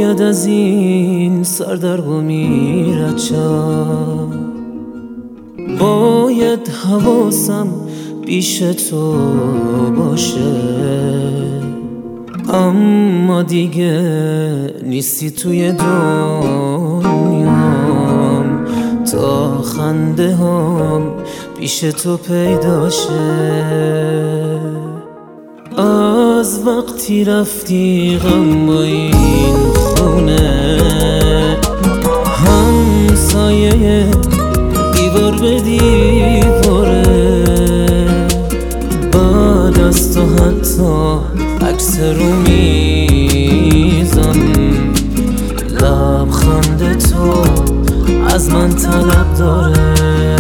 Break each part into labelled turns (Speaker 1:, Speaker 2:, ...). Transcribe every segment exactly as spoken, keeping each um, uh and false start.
Speaker 1: باید از این سردرگمی رد شم، باید حواسم پیش تو باشه، اما دیگه نیستی توی دنیام تا خنده هم پیش تو پیدا شه. از وقتی رفتی غم با این خونه، همسایه دیوار به دیواره، بعد از تو حتی عکس رو میزم، لبخند تو از من طلب داره.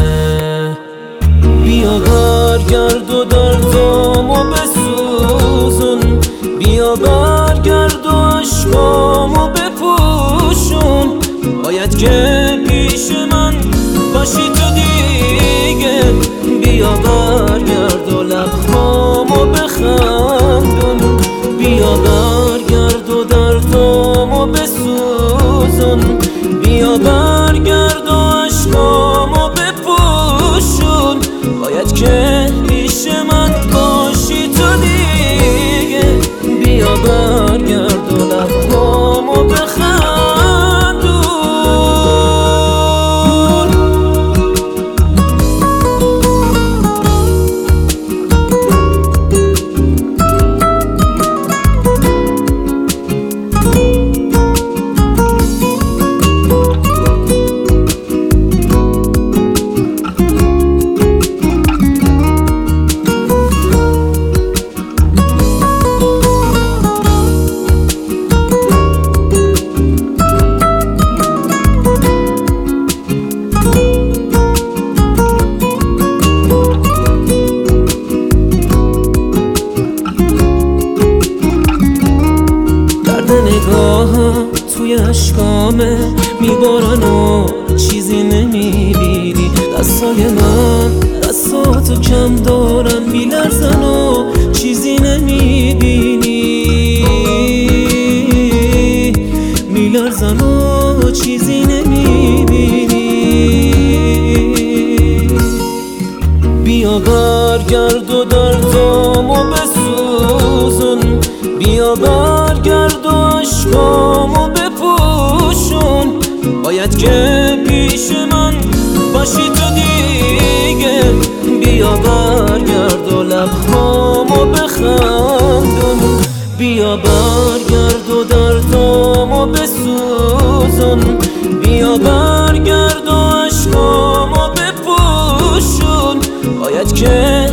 Speaker 1: بیا برگرد و دردامو بسوزون، بیا برگرد و عشقامو بپوشون، باید که پیش من باشی تو دیگه. بیا برگرد و لبهامو بخندون، بیا برگرد و دردامو بسوزون، بیا برگرد و عشقامو بپوشون، باید که پیش من باشی تو دیگه. بیا برگرد و لبهامو بخندون. نگاهم توی عشقامه میبارن و چیزی نمیبینی، دستای من دستاتو کم دارن میلرزن و چیزی نمیبینی، میلرزن و چیزی نمیبینی. بیا برگرد و دردامو بسوزون، بیا برگرد و عشقامو بپوشون، باید که پیش من باشی تو دیگه. بیا برگرد و لبهامو بخندون، بیا برگرد و دردامو بسوزون، بیا برگرد و عشقامو بپوشون، باید که